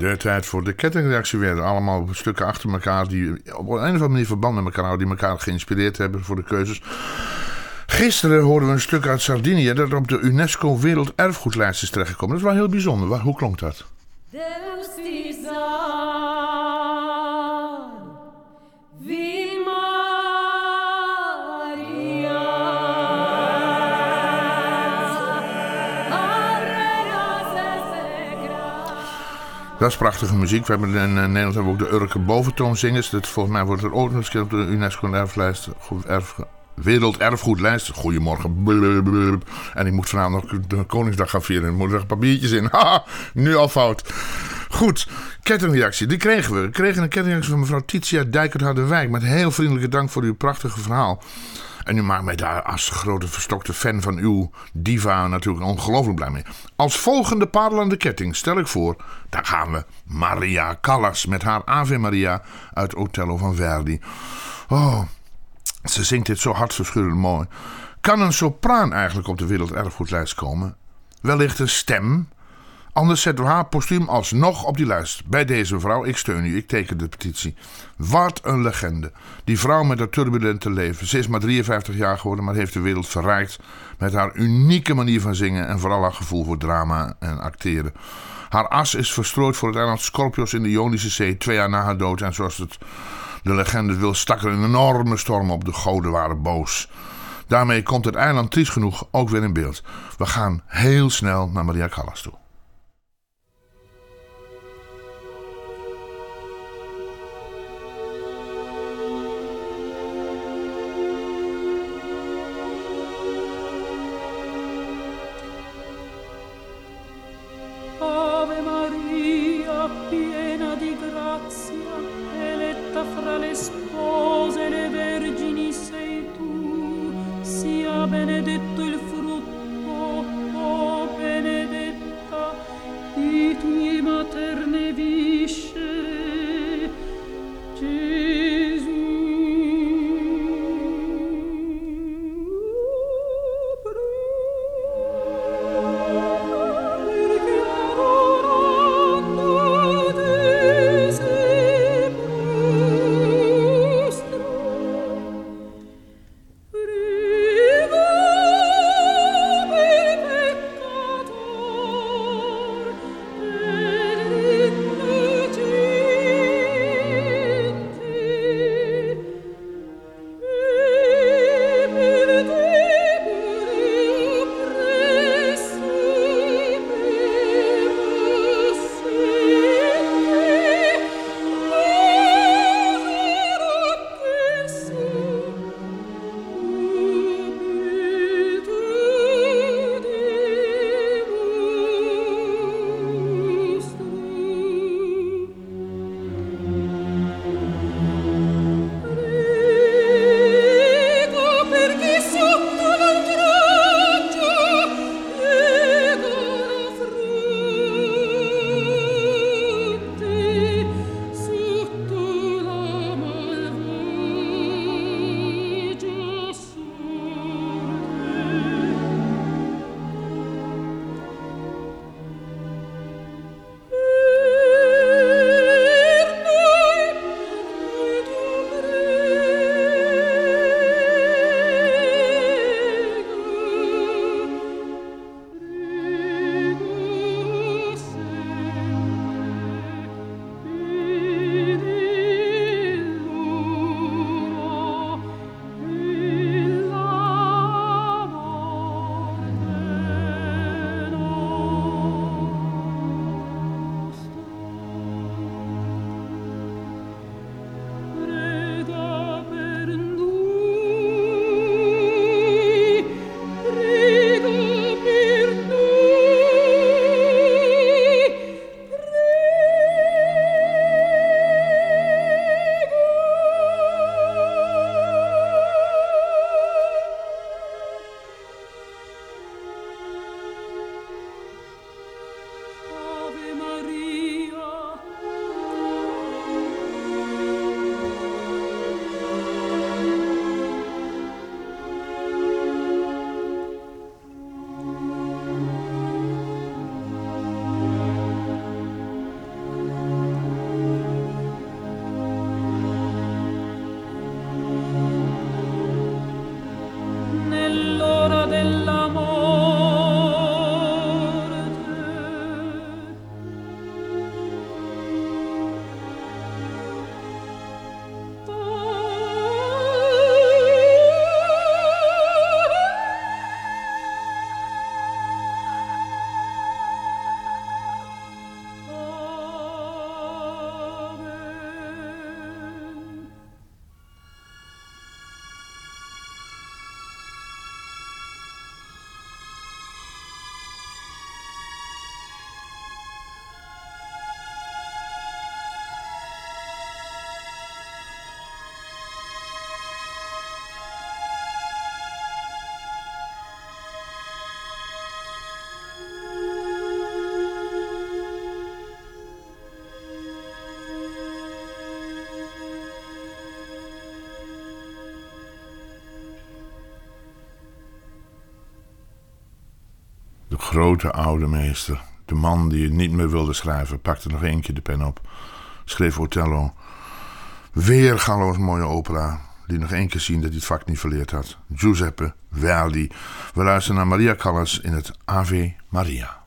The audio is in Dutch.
De tijd voor de kettingreactie weer. Allemaal stukken achter elkaar die op een of andere manier verband met elkaar houden. Die elkaar geïnspireerd hebben voor de keuzes. Gisteren hoorden we een stuk uit Sardinië dat op de UNESCO Werelderfgoedlijst is terechtgekomen. Dat is wel heel bijzonder. Hoe klonk dat? Dat is prachtige muziek. We hebben in Nederland hebben we ook de Urke boventoonzingers. Volgens mij wordt er ook nog eens op de UNESCO Werelderfgoedlijst. Goedemorgen. Blub. En ik moet vanavond nog de Koningsdag gaan vieren. Er moeten er papiertjes in. Haha, nu al fout. Goed, kettingreactie. Die kregen we. We kregen een kettingreactie van mevrouw Titia Dijkert-Harderwijk. Met heel vriendelijke dank voor uw prachtige verhaal. En u maakt mij daar als grote verstokte fan van uw diva natuurlijk ongelooflijk blij mee. Als volgende parel aan de ketting stel ik voor, daar gaan we, Maria Callas met haar Ave Maria uit Otello van Verdi. Oh, ze zingt dit zo hartverscheurend mooi. Kan een sopraan eigenlijk op de werelderfgoedlijst komen? Wellicht een stem? Anders zetten we haar postuum alsnog op die lijst. Bij deze mevrouw, ik steun u, ik teken de petitie. Wat een legende. Die vrouw met haar turbulente leven. Ze is maar 53 jaar geworden, maar heeft de wereld verrijkt met haar unieke manier van zingen en vooral haar gevoel voor drama en acteren. Haar as is verstrooid voor het eiland Scorpios in de Ionische Zee 2 jaar na haar dood. En zoals de legende wil, stak er een enorme storm op. De goden waren boos. Daarmee komt het eiland triest genoeg ook weer in beeld. We gaan heel snel naar Maria Callas toe. Piena di grazia, eletta fra le spose e le vergini sei tu, sia benedetto il frutto, oh benedetta grote oude meester. De man die het niet meer wilde schrijven, pakte nog 1 keer de pen op. Schreef Othello. Weergaloos mooie opera. Liet nog 1 keer zien dat hij het vak niet verleerd had. Giuseppe Verdi. We luisteren naar Maria Callas in het Ave Maria.